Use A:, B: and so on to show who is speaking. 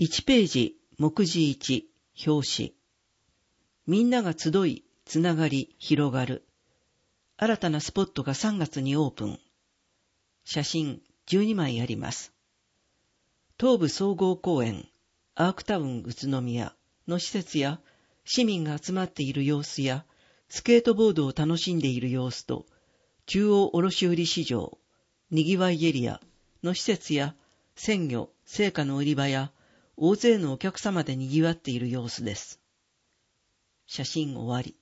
A: 1ページ、目次1、表紙。みんなが集い、つながり、広がる。新たなスポットが3月にオープン。写真12枚あります。東武総合公園、アークタウン宇都宮の施設や市民が集まっている様子や、スケートボードを楽しんでいる様子と、中央卸売市場、にぎわいエリアの施設や、鮮魚、青果の売り場や、大勢のお客様でにぎわっている様子です。写真終わり。